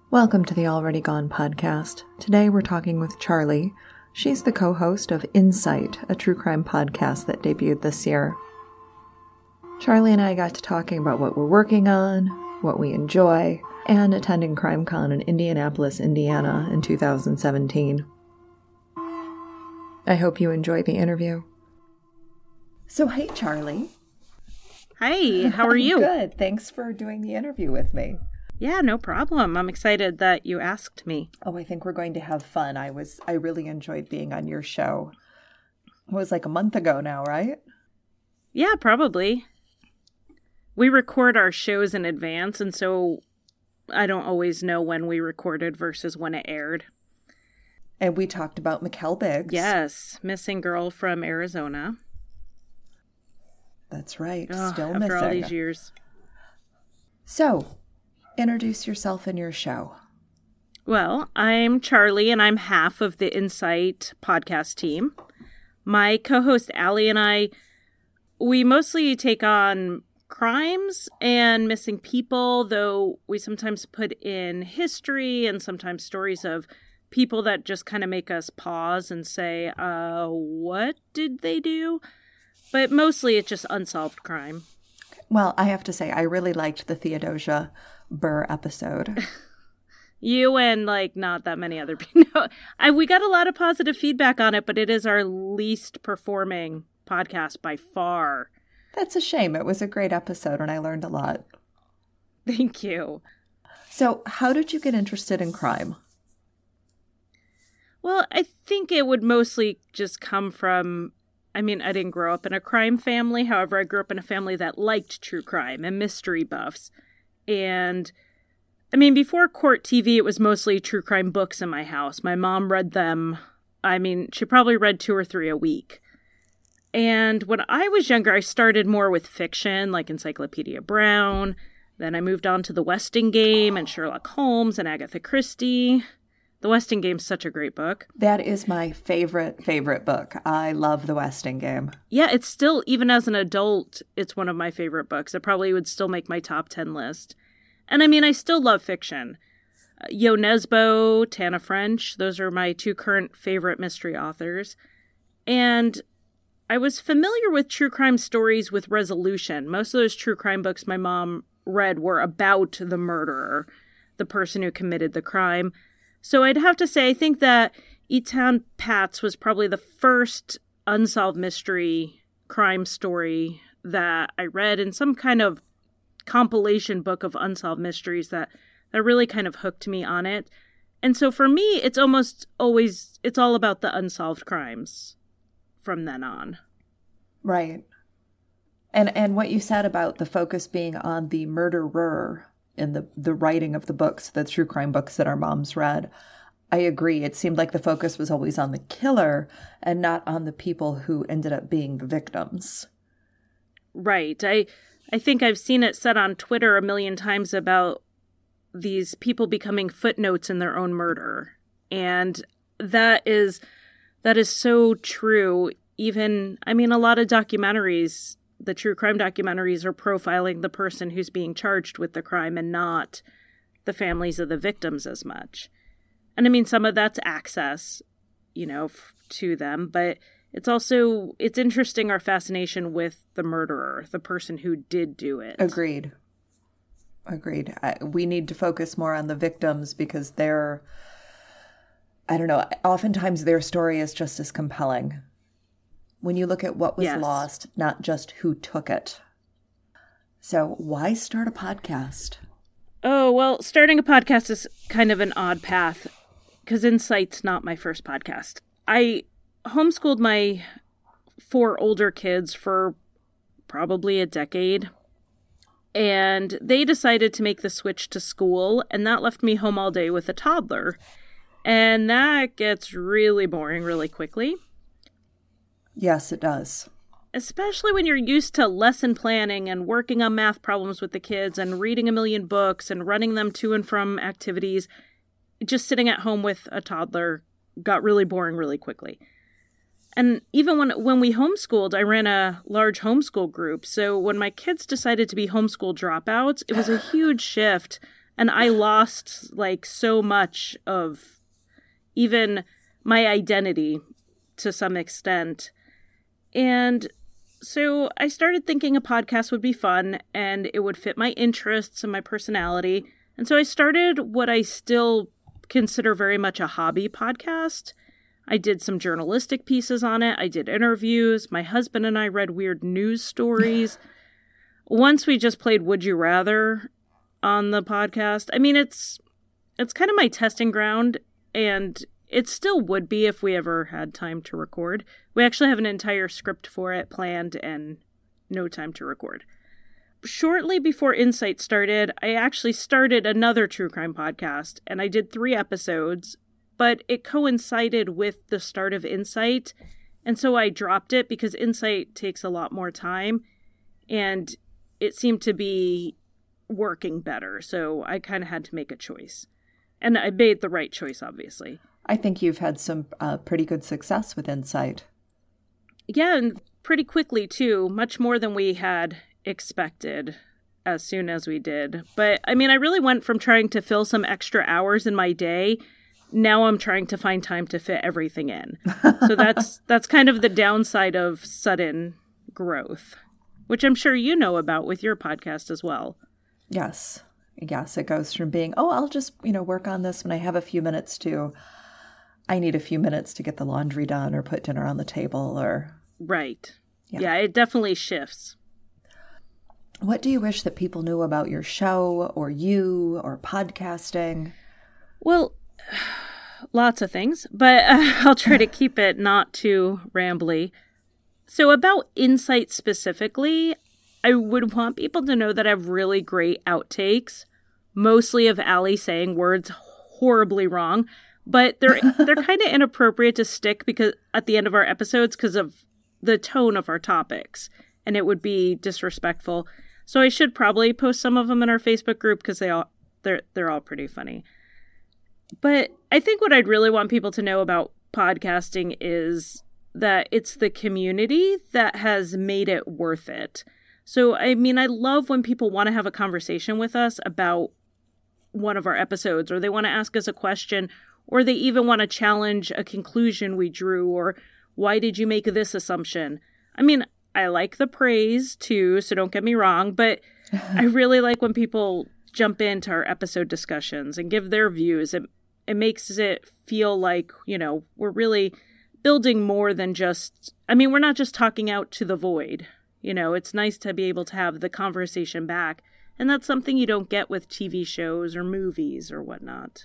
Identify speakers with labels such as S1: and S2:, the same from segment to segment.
S1: Welcome to the Already Gone podcast. Today we're talking with Charlie. She's the co-host of Insight, a true crime podcast that debuted this year. Charlie and I got to talking about what we're working on, what we enjoy, and attending CrimeCon in Indianapolis, Indiana in 2017. I hope you enjoy the interview. So, hey, Charlie.
S2: Hi, how are you?
S1: Good. Thanks for doing the interview with me.
S2: Yeah, no problem. I'm excited that you asked me.
S1: Oh, I think we're going to have fun. I really enjoyed being on your show. It was like a month ago now, right?
S2: Yeah, probably. We record our shows in advance, and so I don't always know when we recorded versus when it aired.
S1: And we talked about Mikkel Biggs.
S2: Yes, missing girl from Arizona.
S1: That's right.
S2: Oh,
S1: Still
S2: after
S1: missing.
S2: all these years.
S1: So, introduce yourself and your show.
S2: Well, I'm Charlie, and I'm half of the Insight podcast team. My co-host Allie and I, we mostly take on crimes and missing people, though we sometimes put in history and sometimes stories of people that just kind of make us pause and say, what did they do? But mostly it's just unsolved crime.
S1: Well, I have to say, I really liked the Theodosia Burr episode.
S2: You and, not that many other people. We got a lot of positive feedback on it, but it is our least performing podcast by far.
S1: That's a shame. It was a great episode, and I learned a lot.
S2: Thank you.
S1: So, how did you get interested in crime?
S2: Well, I think it would mostly just come from... I didn't grow up in a crime family. However, I grew up in a family that liked true crime and mystery buffs. And, before Court TV, it was mostly true crime books in my house. My mom read them. She probably read 2 or 3 a week. And when I was younger, I started more with fiction, like Encyclopedia Brown. Then I moved on to The Westingame and Sherlock Holmes and Agatha Christie. The Westingame's such a great book.
S1: That is my favorite book. I love The Westingame.
S2: Yeah, it's still, even as an adult, it's one of my favorite books. It probably would still make my top 10 list. And I still love fiction. Yo Nesbo, Tana French, those are my 2 current favorite mystery authors. And I was familiar with true crime stories with resolution. Most of those true crime books my mom read were about the murderer, the person who committed the crime. So I'd have to say, I think that Etan Patz was probably the first unsolved mystery crime story that I read in some kind of compilation book of unsolved mysteries that really kind of hooked me on it. And so for me, it's all about the unsolved crimes from then on.
S1: Right. And what you said about the focus being on the murderer in the writing of the books, the true crime books that our moms read, I agree. It seemed like the focus was always on the killer and not on the people who ended up being the victims.
S2: Right. I think I've seen it said on Twitter a million times about these people becoming footnotes in their own murder. And that is so true. Even, a lot of documentaries, the true crime documentaries, are profiling the person who's being charged with the crime and not the families of the victims as much. And some of that's access, to them, but it's interesting our fascination with the murderer, the person who did do it.
S1: Agreed. We need to focus more on the victims because oftentimes their story is just as compelling. When you look at what was lost, not just who took it. So why start a podcast?
S2: Oh, well, starting a podcast is kind of an odd path because Insight's not my first podcast. I homeschooled my 4 older kids for probably a decade, and they decided to make the switch to school, and that left me home all day with a toddler. And that gets really boring really quickly.
S1: Yes, it does.
S2: Especially when you're used to lesson planning and working on math problems with the kids and reading a million books and running them to and from activities. Just sitting at home with a toddler got really boring really quickly. And even when we homeschooled, I ran a large homeschool group. So when my kids decided to be homeschool dropouts, it was a huge shift. And I lost like so much of even my identity to some extent. And so I started thinking a podcast would be fun and it would fit my interests and my personality. And so I started what I still consider very much a hobby podcast. I did some journalistic pieces on it. I did interviews. My husband and I read weird news stories. Once we just played Would You Rather on the podcast. I mean, it's kind of my testing ground, and it still would be if we ever had time to record. We actually have an entire script for it planned and no time to record. Shortly before Insight started, I actually started another true crime podcast, and I did 3 episodes, but it coincided with the start of Insight, and so I dropped it because Insight takes a lot more time, and it seemed to be working better, so I kind of had to make a choice. And I made the right choice, obviously.
S1: I think you've had some pretty good success with Insight.
S2: Yeah, and pretty quickly, too. Much more than we had expected as soon as we did. But, I mean, I really went from trying to fill some extra hours in my day. Now I'm trying to find time to fit everything in. So that's kind of the downside of sudden growth, which I'm sure you know about with your podcast as well.
S1: Yes, it goes from being, I'll just, work on this when I have a few minutes to, I need a few minutes to get the laundry done or put dinner on the table or...
S2: Right. Yeah, it definitely shifts.
S1: What do you wish that people knew about your show or you or podcasting?
S2: Well, lots of things, but I'll try to keep it not too rambly. So about Insight specifically, I would want people to know that I have really great outtakes, mostly of Allie saying words horribly wrong, but they're kind of inappropriate to stick because at the end of our episodes because of the tone of our topics, and it would be disrespectful. So I should probably post some of them in our Facebook group because they're all pretty funny. But I think what I'd really want people to know about podcasting is that it's the community that has made it worth it. So, I mean, I love when people want to have a conversation with us about one of our episodes, or they want to ask us a question, or they even want to challenge a conclusion we drew, or why did you make this assumption? I mean, I like the praise too, so don't get me wrong, but I really like when people jump into our episode discussions and give their views. It makes it feel like, we're really building more than just, we're not just talking out to the void. It's nice to be able to have the conversation back. And that's something you don't get with TV shows or movies or whatnot.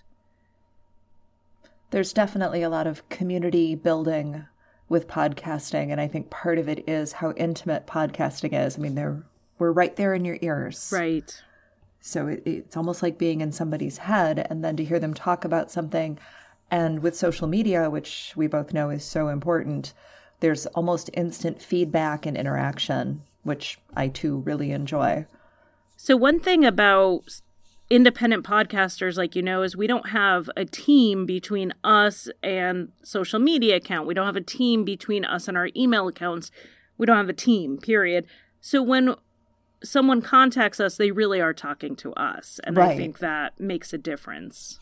S1: There's definitely a lot of community building with podcasting. And I think part of it is how intimate podcasting is. We're right there in your ears.
S2: Right.
S1: So it's almost like being in somebody's head, and then to hear them talk about something. And with social media, which we both know is so important, there's almost instant feedback and interaction, which I too really enjoy.
S2: So one thing about independent podcasters, is we don't have a team between us and social media account. We don't have a team between us and our email accounts. We don't have a team, period. So when someone contacts us, they really are talking to us. And right. I think that makes a difference.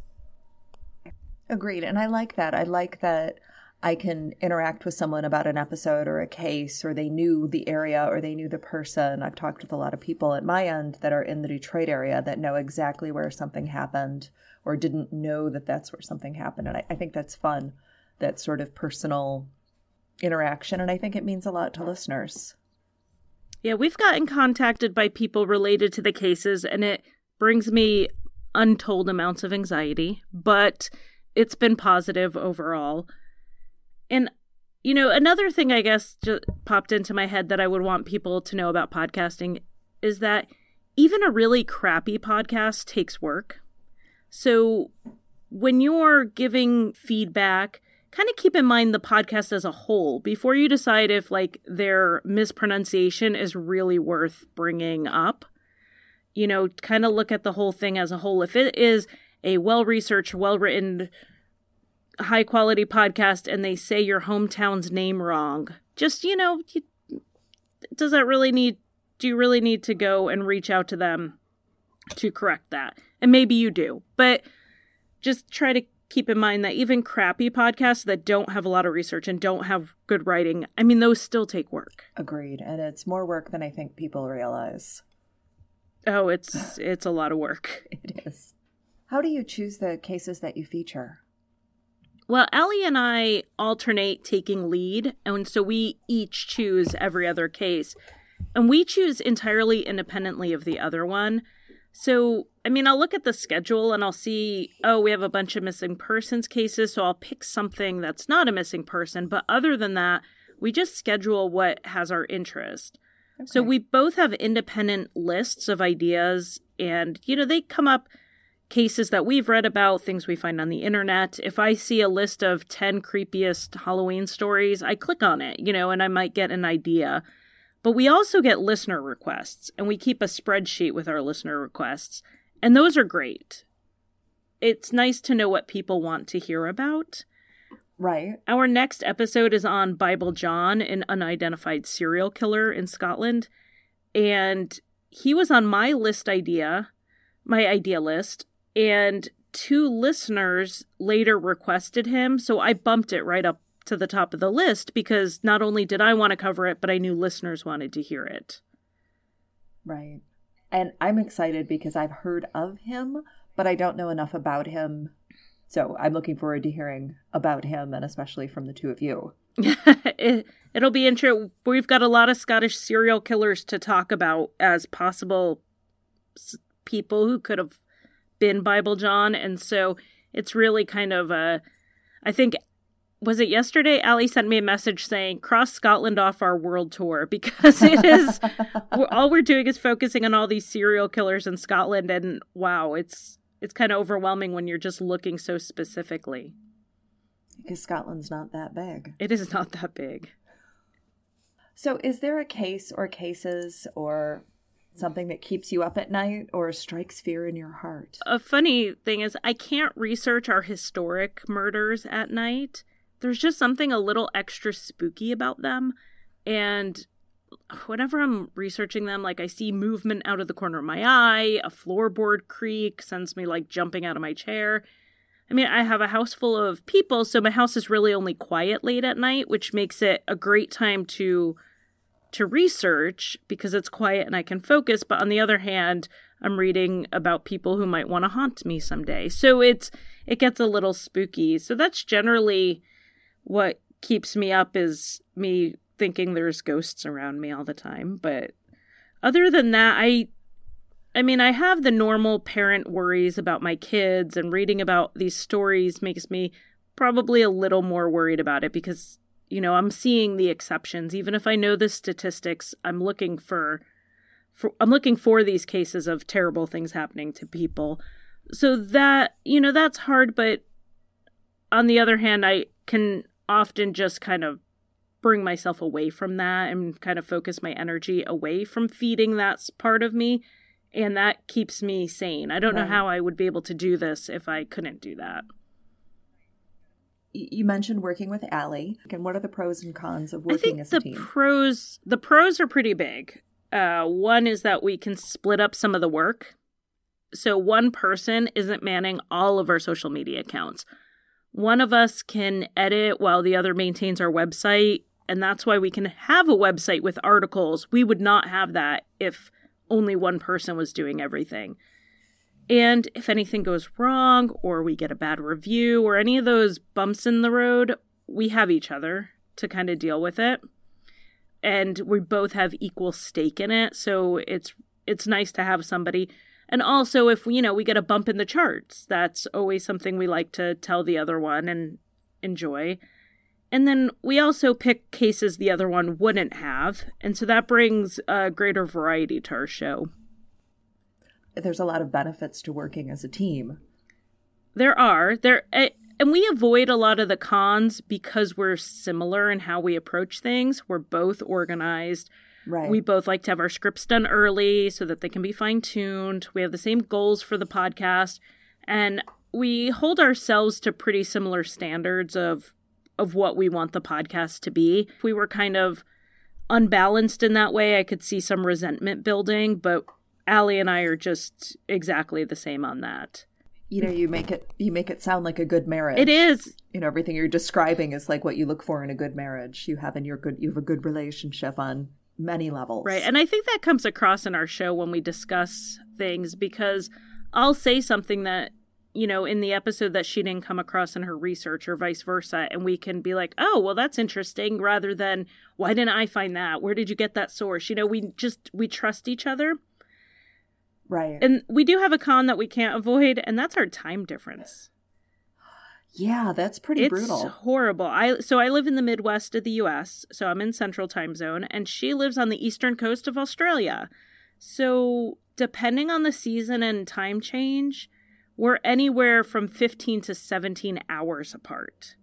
S1: Agreed. And I like that. I like that I can interact with someone about an episode or a case, or they knew the area or they knew the person. I've talked with a lot of people at my end that are in the Detroit area that know exactly where something happened or didn't know that that's where something happened. And I think that's fun, that sort of personal interaction. And I think it means a lot to listeners.
S2: Yeah, we've gotten contacted by people related to the cases, and it brings me untold amounts of anxiety, but it's been positive overall. And, another thing I guess just popped into my head that I would want people to know about podcasting is that even a really crappy podcast takes work. So when you're giving feedback, kind of keep in mind the podcast as a whole before you decide if their mispronunciation is really worth bringing up. Kind of look at the whole thing as a whole. If it is a well-researched, well-written, high-quality podcast and they say your hometown's name wrong, just, do you really need to go and reach out to them to correct that. And maybe you do. But just try to keep in mind that even crappy podcasts that don't have a lot of research and don't have good writing, I mean, those still take work.
S1: Agreed. And it's more work than I think people realize.
S2: Oh, it's a lot of work.
S1: It is. How do you choose the cases that you feature?
S2: Well, Allie and I alternate taking lead, and so we each choose every other case. And we choose entirely independently of the other one. So, I mean, I'll look at the schedule and I'll see, oh, we have a bunch of missing persons cases, so I'll pick something that's not a missing person. But other than that, we just schedule what has our interest. Okay. So we both have independent lists of ideas, and, they come up cases that we've read about, things we find on the internet. If I see a list of 10 creepiest Halloween stories, I click on it, and I might get an idea. But we also get listener requests, and we keep a spreadsheet with our listener requests, and those are great. It's nice to know what people want to hear about.
S1: Right.
S2: Our next episode is on Bible John, an unidentified serial killer in Scotland, and he was on my idea list, and 2 listeners later requested him, so I bumped it right up to the top of the list because not only did I want to cover it, but I knew listeners wanted to hear it.
S1: Right. And I'm excited because I've heard of him, but I don't know enough about him. So I'm looking forward to hearing about him, and especially from the 2 of you.
S2: It'll be interesting. We've got a lot of Scottish serial killers to talk about as possible people who could have been Bible John. And so it's really kind of I think, was it yesterday? Allie sent me a message saying, cross Scotland off our world tour, because it is, all we're doing is focusing on all these serial killers in Scotland. And wow, it's kind of overwhelming when you're just looking so specifically.
S1: Because Scotland's not that big.
S2: It is not that big.
S1: So is there a case or cases or something that keeps you up at night or strikes fear in your heart?
S2: A funny thing is I can't research our historic murders at night. There's just something a little extra spooky about them. And whenever I'm researching them, like I see movement out of the corner of my eye, a floorboard creak sends me like jumping out of my chair. I mean, I have a house full of people, so my house is really only quiet late at night, which makes it a great time to research because it's quiet and I can focus. But on the other hand, I'm reading about people who might want to haunt me someday. So it gets a little spooky. So that's generally what keeps me up, is me thinking there's ghosts around me all the time. But other than that, I have the normal parent worries about my kids, and reading about these stories makes me probably a little more worried about it because, I'm seeing the exceptions. Even if I know the statistics, I'm looking for these cases of terrible things happening to people. So that, that's hard. But on the other hand, I can often just kind of bring myself away from that and kind of focus my energy away from feeding that part of me. And that keeps me sane. I don't know how I would be able to do this if I couldn't do that.
S1: You mentioned working with Allie. And what are the pros and cons of working as a team?
S2: The pros are pretty big. One is that we can split up some of the work. So one person isn't manning all of our social media accounts. One of us can edit while the other maintains our website. And that's why we can have a website with articles. We would not have that if only one person was doing everything. And if anything goes wrong, or we get a bad review, or any of those bumps in the road, we have each other to kind of deal with it. And we both have equal stake in it. So it's nice to have somebody. And also if we get a bump in the charts, that's always something we like to tell the other one and enjoy. And then we also pick cases the other one wouldn't have. And so that brings a greater variety to our show.
S1: There's a lot of benefits to working as a team.
S2: There are. And we avoid a lot of the cons because we're similar in how we approach things. We're both organized.
S1: Right.
S2: We both like to have our scripts done early so that they can be fine-tuned. We have the same goals for the podcast. And we hold ourselves to pretty similar standards of what we want the podcast to be. If we were kind of unbalanced in that way, I could see some resentment building, but Allie and I are just exactly the same on that.
S1: You know, you make it sound like a good marriage.
S2: It is.
S1: You know, everything you're describing is like what you look for in a good marriage. You have a good relationship on many levels.
S2: Right. And I think that comes across in our show when we discuss things, because I'll say something that, you know, in the episode that she didn't come across in her research or vice versa. And we can be like, oh, well, that's interesting, rather than, why didn't I find that? Where did you get that source? You know, we trust each other.
S1: Right.
S2: And we do have a con that we can't avoid, and that's our time difference.
S1: Yeah, that's pretty brutal.
S2: It's horrible. I live in the Midwest of the U.S., so I'm in Central Time Zone, and she lives on the eastern coast of Australia. So depending on the season and time change, we're anywhere from 15 to 17 hours apart.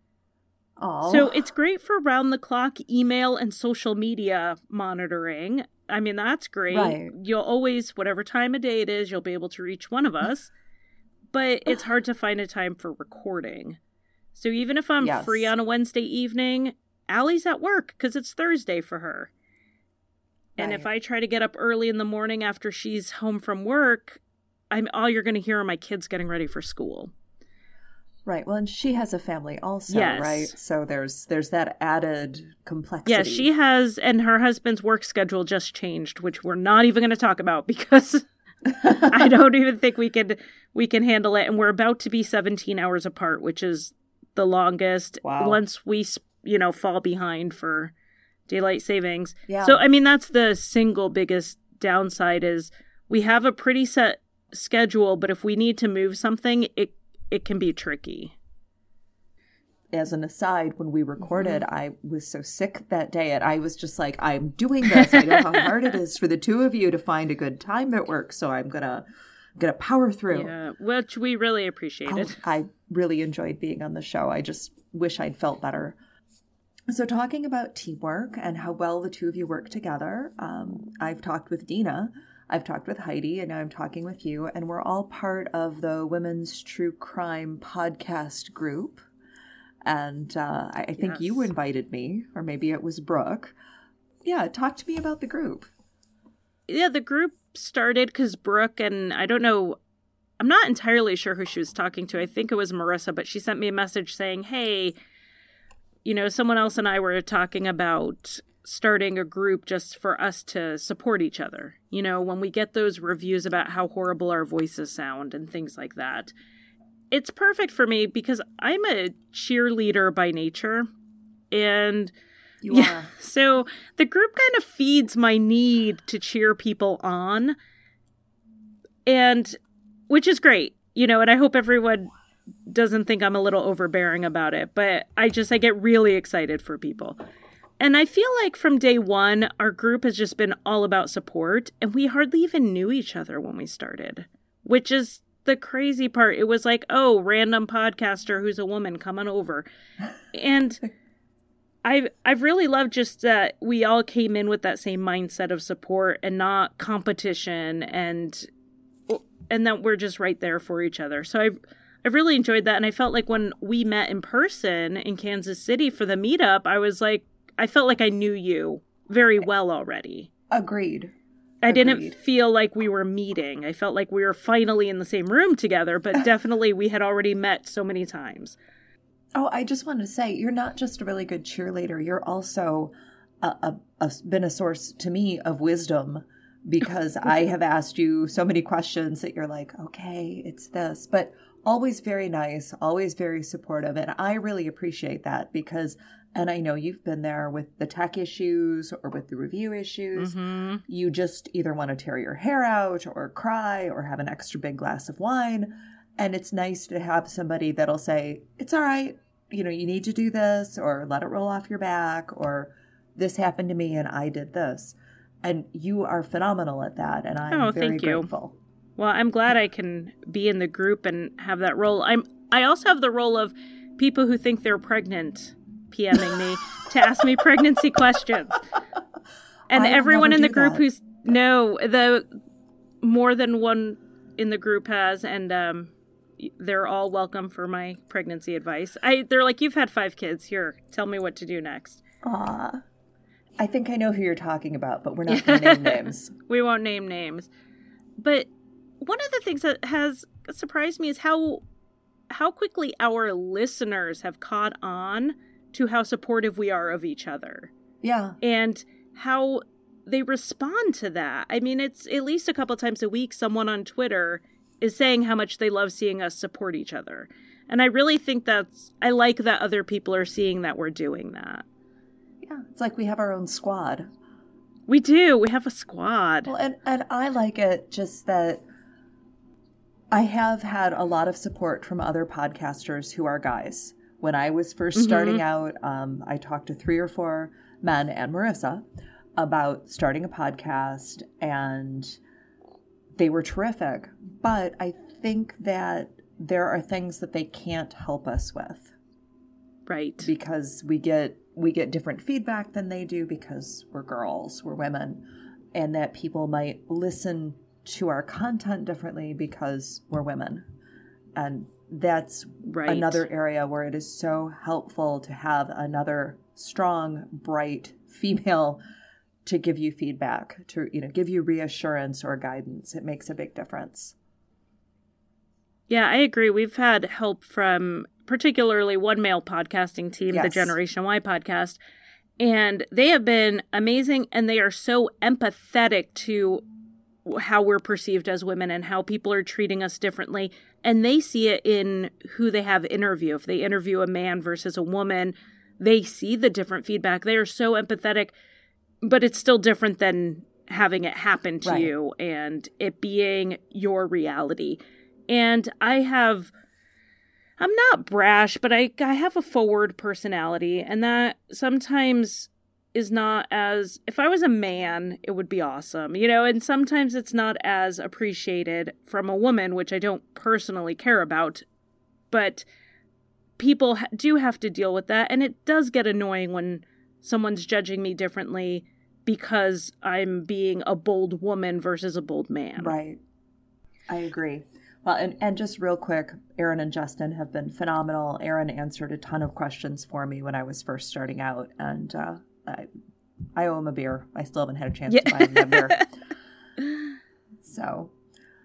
S1: Oh.
S2: So it's great for round-the-clock email and social media monitoring. I mean, that's great.
S1: Right.
S2: You'll always, whatever time of day it is, you'll be able to reach one of us. But it's hard to find a time for recording. So even if I'm free on a Wednesday evening, Allie's at work because it's Thursday for her. And if I try to get up early in the morning after she's home from work, all you're going to hear are my kids getting ready for school.
S1: Right. Well, and she has a family also, right? So there's that added complexity.
S2: Yeah, she has, and her husband's work schedule just changed, which we're not even going to talk about because I don't even think we can handle it. And we're about to be 17 hours apart, which is the longest.
S1: Wow.
S2: Once we, fall behind for daylight savings.
S1: Yeah.
S2: So, I mean, that's the single biggest downside is we have a pretty set schedule, but if we need to move something, it can be tricky.
S1: As an aside, when we recorded, I was so sick that day, and I was just like, I'm doing this. I know how hard it is for the two of you to find a good time that works, so I'm gonna power through.
S2: Yeah, which we really appreciated.
S1: I really enjoyed being on the show. I just wish I'd felt better. So talking about teamwork and how well the two of you work together, I've talked with Dina, I've talked with Heidi, and now I'm talking with you, and we're all part of the Women's True Crime podcast group. And I think you invited me, or maybe it was Brooke. Yeah, talk to me about the group.
S2: Yeah, the group started because Brooke, and I don't know, I'm not entirely sure who she was talking to. I think it was Marissa, but she sent me a message saying, hey, someone else and I were talking about starting a group just for us to support each other. When we get those reviews about how horrible our voices sound and things like that. It's perfect for me because I'm a cheerleader by nature. And
S1: you are.
S2: So the group kind of feeds my need to cheer people on. And which is great, and I hope everyone doesn't think I'm a little overbearing about it, but I get really excited for people. And I feel like from day one, our group has just been all about support, and we hardly even knew each other when we started, which is the crazy part. It was like, oh, random podcaster who's a woman coming over. And I've really loved just that we all came in with that same mindset of support and not competition, and that we're just right there for each other. So I've really enjoyed that. And I felt like when we met in person in Kansas City for the meetup, I felt like I knew you very well already.
S1: Agreed.
S2: I didn't feel like we were meeting. I felt like we were finally in the same room together, but definitely we had already met so many times.
S1: Oh, I just wanted to say, you're not just a really good cheerleader. You're also been a source to me of wisdom, because I have asked you so many questions that you're like, okay, it's this, but always very nice, always very supportive. And I really appreciate that because, and I know you've been there with the tech issues or with the review issues. Mm-hmm. You just either want to tear your hair out or cry or have an extra big glass of wine. And it's nice to have somebody that'll say, it's all right. You need to do this, or let it roll off your back, or this happened to me and I did this. And you are phenomenal at that. And I'm very grateful.
S2: Well, I'm glad I can be in the group and have that role. I also have the role of people who think they're pregnant PMing me to ask me pregnancy questions. And everyone in the group the more than one in the group has, and they're all welcome for my pregnancy advice. They're like, you've had 5 kids. Here, tell me what to do next.
S1: Aw. I think I know who you're talking about, but we're not going to name names.
S2: We won't name names. But one of the things that has surprised me is how quickly our listeners have caught on to how supportive we are of each other.
S1: Yeah.
S2: And how they respond to that. I mean, it's at least a couple times a week someone on Twitter is saying how much they love seeing us support each other. And I really think I like that other people are seeing that we're doing that.
S1: Yeah, it's like we have our own squad.
S2: We do. We have a squad.
S1: Well, and I like it just that I have had a lot of support from other podcasters who are guys. When I was first starting out, I talked to 3 or 4 men and Marissa about starting a podcast, and they were terrific. But I think that there are things that they can't help us with.
S2: Right.
S1: Because we get different feedback than they do because we're girls, we're women, and that people might listen to our content differently because we're women. And that's another area where it is so helpful to have another strong, bright female to give you feedback, to give you reassurance or guidance. It makes a big difference.
S2: Yeah, I agree. We've had help from particularly one male podcasting team, the Generation Y podcast, and they have been amazing, and they are so empathetic to how we're perceived as women and how people are treating us differently. And they see it in who they have interview. If they interview a man versus a woman, they see the different feedback. They are so empathetic, but it's still different than having it happen to you and it being your reality. And I'm not brash, but I have a forward personality, and that sometimes is not as, if I was a man, it would be awesome, and sometimes it's not as appreciated from a woman, which I don't personally care about, but people do have to deal with that, and it does get annoying when someone's judging me differently because I'm being a bold woman versus a bold man.
S1: Right. I agree. Well, and just real quick, Aaron and Justin have been phenomenal. Aaron answered a ton of questions for me when I was first starting out, and I owe him a beer. I still haven't had a chance to buy him a beer. So,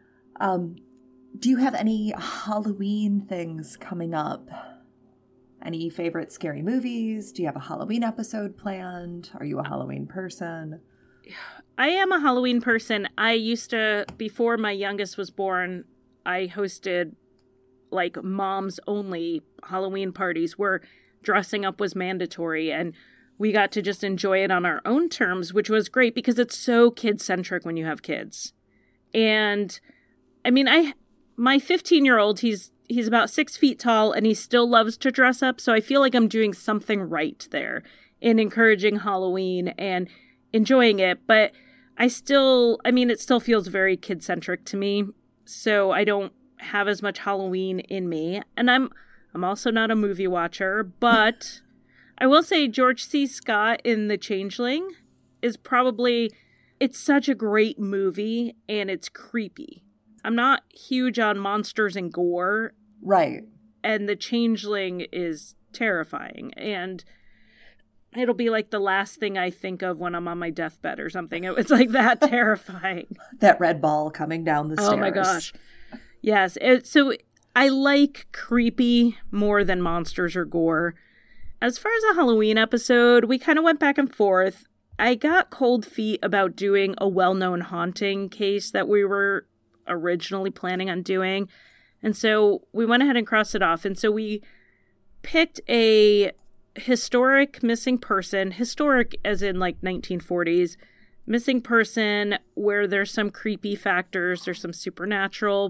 S1: do you have any Halloween things coming up? Any favorite scary movies? Do you have a Halloween episode planned? Are you a Halloween person?
S2: I am a Halloween person. I used to, before my youngest was born, I hosted like moms only Halloween parties where dressing up was mandatory, and we got to just enjoy it on our own terms, which was great because it's so kid-centric when you have kids. And I mean, my 15-year-old, he's about 6 feet tall and he still loves to dress up. So I feel like I'm doing something right there in encouraging Halloween and enjoying it. But it still feels very kid-centric to me. So I don't have as much Halloween in me. And I'm also not a movie watcher, but I will say George C. Scott in The Changeling is it's such a great movie and it's creepy. I'm not huge on monsters and gore.
S1: Right.
S2: And The Changeling is terrifying. And it'll be like the last thing I think of when I'm on my deathbed or something. It's like that terrifying.
S1: That red ball coming down the stairs.
S2: Oh my gosh. Yes. So I like creepy more than monsters or gore. As far as a Halloween episode, we kind of went back and forth. I got cold feet about doing a well-known haunting case that we were originally planning on doing. And so we went ahead and crossed it off. And so we picked a historic missing person, historic as in like 1940s, missing person where there's some creepy factors, there's some supernatural,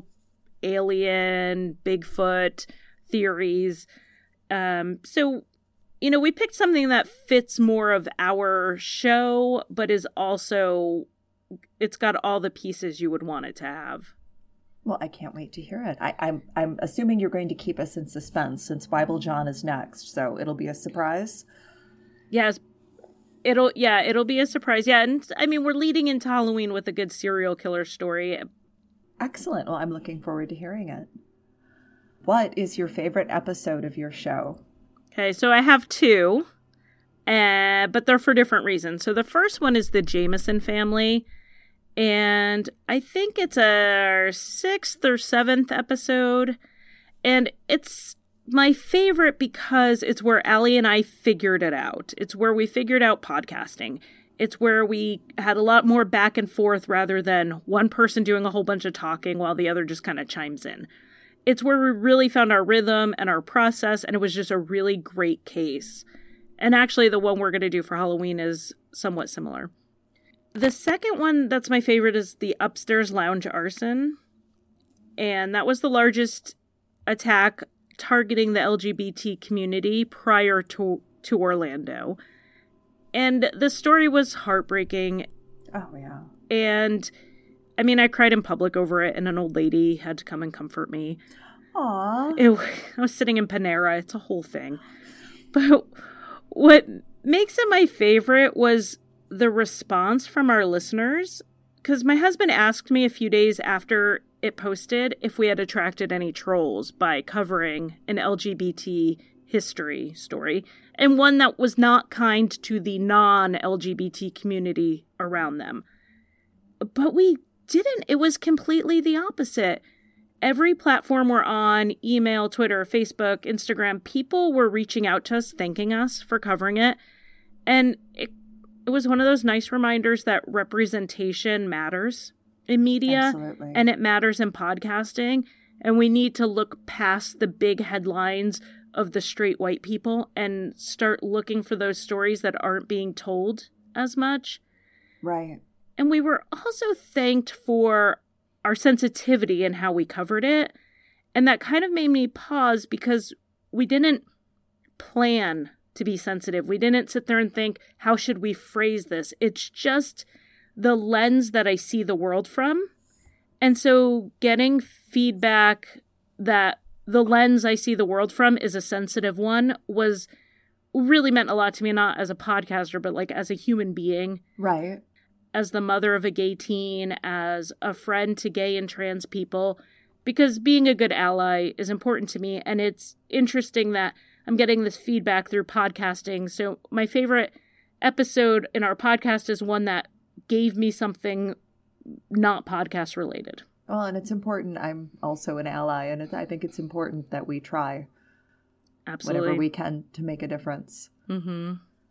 S2: alien, Bigfoot theories. So, we picked something that fits more of our show, but is also, it's got all the pieces you would want it to have.
S1: Well, I can't wait to hear it. I'm assuming you're going to keep us in suspense since Bible John is next, so it'll be a surprise.
S2: Yes, it'll be a surprise. Yeah, and I mean, we're leading into Halloween with a good serial killer story.
S1: Excellent. Well, I'm looking forward to hearing it. What is your favorite episode of your show?
S2: Okay, so I have 2, but they're for different reasons. So the first one is the Jameson family. And I think it's our 6th or 7th episode. And it's my favorite because it's where Allie and I figured it out. It's where we figured out podcasting. It's where we had a lot more back and forth rather than one person doing a whole bunch of talking while the other just kind of chimes in. It's where we really found our rhythm and our process, and it was just a really great case. And actually, the one we're going to do for Halloween is somewhat similar. The second one that's my favorite is the Upstairs Lounge Arson. And that was the largest attack targeting the LGBT community prior to Orlando. And the story was heartbreaking.
S1: Oh, yeah.
S2: And, I mean, I cried in public over it, and an old lady had to come and comfort me.
S1: Aww.
S2: I was sitting in Panera. It's a whole thing. But what makes it my favorite was the response from our listeners, because my husband asked me a few days after it posted if we had attracted any trolls by covering an LGBT history story, and one that was not kind to the non-LGBT community around them. But we didn't. It was completely the opposite. Every platform we're on, email, Twitter, Facebook, Instagram, people were reaching out to us, thanking us for covering it. And it was one of those nice reminders that representation matters in media.
S1: Absolutely.
S2: And it matters in podcasting. And we need to look past the big headlines of the straight white people and start looking for those stories that aren't being told as much.
S1: Right.
S2: And we were also thanked for our sensitivity in how we covered it. And that kind of made me pause because we didn't plan to be sensitive. We didn't sit there and think, how should we phrase this? It's just the lens that I see the world from. And so getting feedback that the lens I see the world from is a sensitive one was really meant a lot to me, not as a podcaster, but like as a human being.
S1: Right.
S2: As the mother of a gay teen, as a friend to gay and trans people, because being a good ally is important to me. And it's interesting that I'm getting this feedback through podcasting. So my favorite episode in our podcast is one that gave me something not podcast related.
S1: Well, and it's important. I'm also an ally, and I think it's important that we try
S2: Absolutely
S1: whatever we can to make a difference.
S2: Mm-hmm.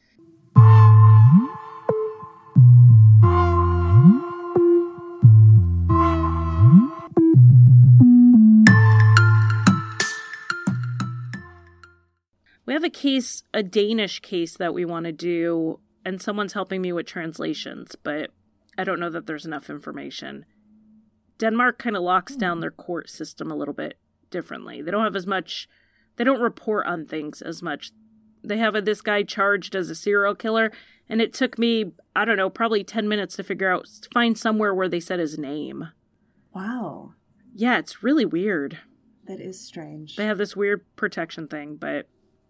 S2: We have a Danish case that we want to do, and someone's helping me with translations, but I don't know that there's enough information. Denmark kind of locks down their court system a little bit differently. They don't have as much, they don't report on things as much. They have this guy charged as a serial killer, and it took me, I don't know, probably 10 minutes to find somewhere where they said his name.
S1: Wow.
S2: Yeah, it's really weird.
S1: That is strange.
S2: They have this weird protection thing, but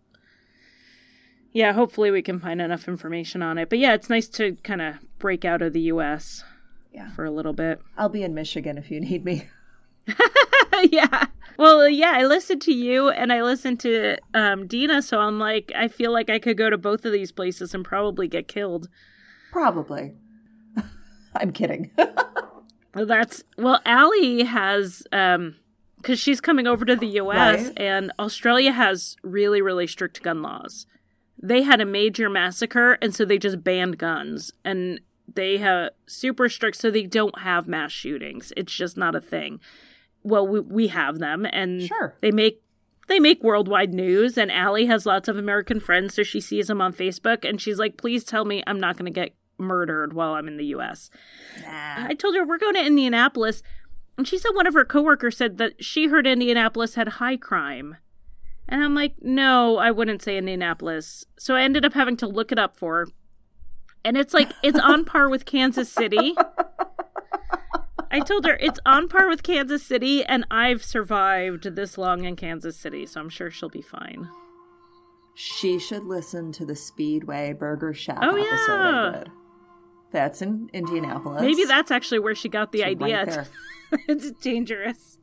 S2: yeah, hopefully we can find enough information on it. But yeah, it's nice to kind of break out of the U.S. For a little bit.
S1: I'll be in Michigan if you need me.
S2: Yeah. Well, yeah, I listened to you and I listened to Dina, so I'm like, I feel like I could go to both of these places and probably get killed.
S1: Probably. I'm kidding.
S2: Well, Allie has, because she's coming over to the U.S., right? And Australia has really, really strict gun laws. They had a major massacre, and so they just banned guns. And they have super strict, so they don't have mass shootings. It's just not a thing. Well, we have them, and
S1: sure.
S2: They make worldwide news, and Allie has lots of American friends, so she sees them on Facebook, and she's like, please tell me I'm not going to get murdered while I'm in the U.S.
S1: Nah.
S2: I told her, we're going to Indianapolis, and she said one of her coworkers said that she heard Indianapolis had high crime. And I'm like, no, I wouldn't say Indianapolis. So I ended up having to look it up for her. And it's like, it's on par with Kansas City. I told her it's on par with Kansas City, and I've survived this long in Kansas City, so I'm sure she'll be fine.
S1: She should listen to the Speedway Burger Shack
S2: episode
S1: I did. That's in Indianapolis.
S2: Maybe that's actually where she got the idea.
S1: Right there.
S2: It's dangerous.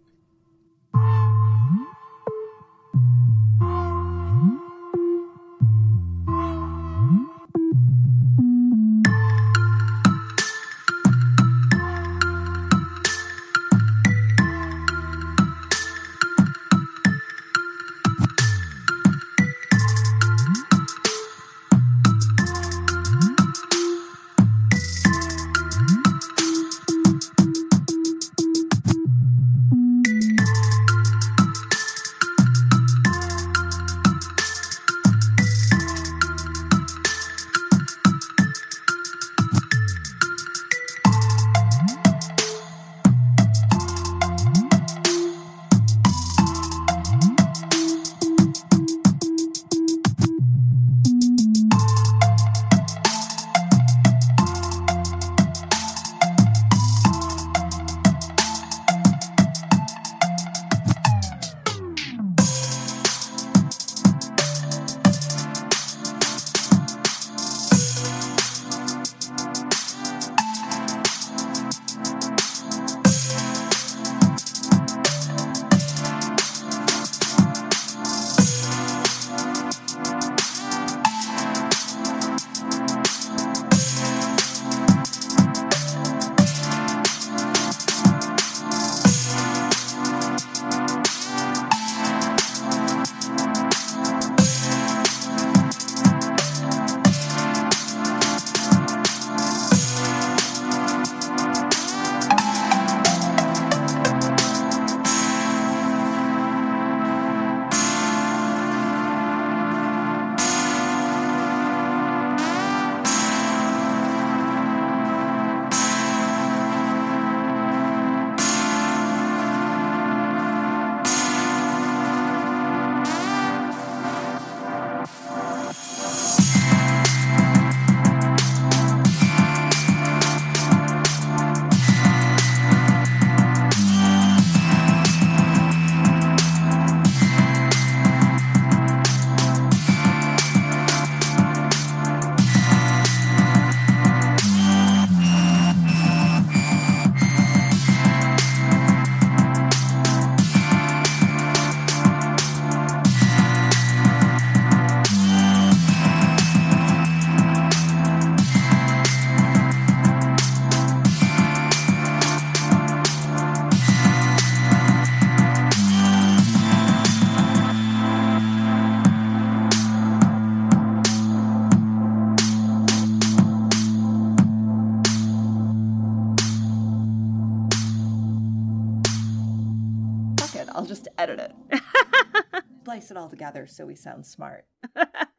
S1: I'll just edit it. Splice it all together so we sound smart.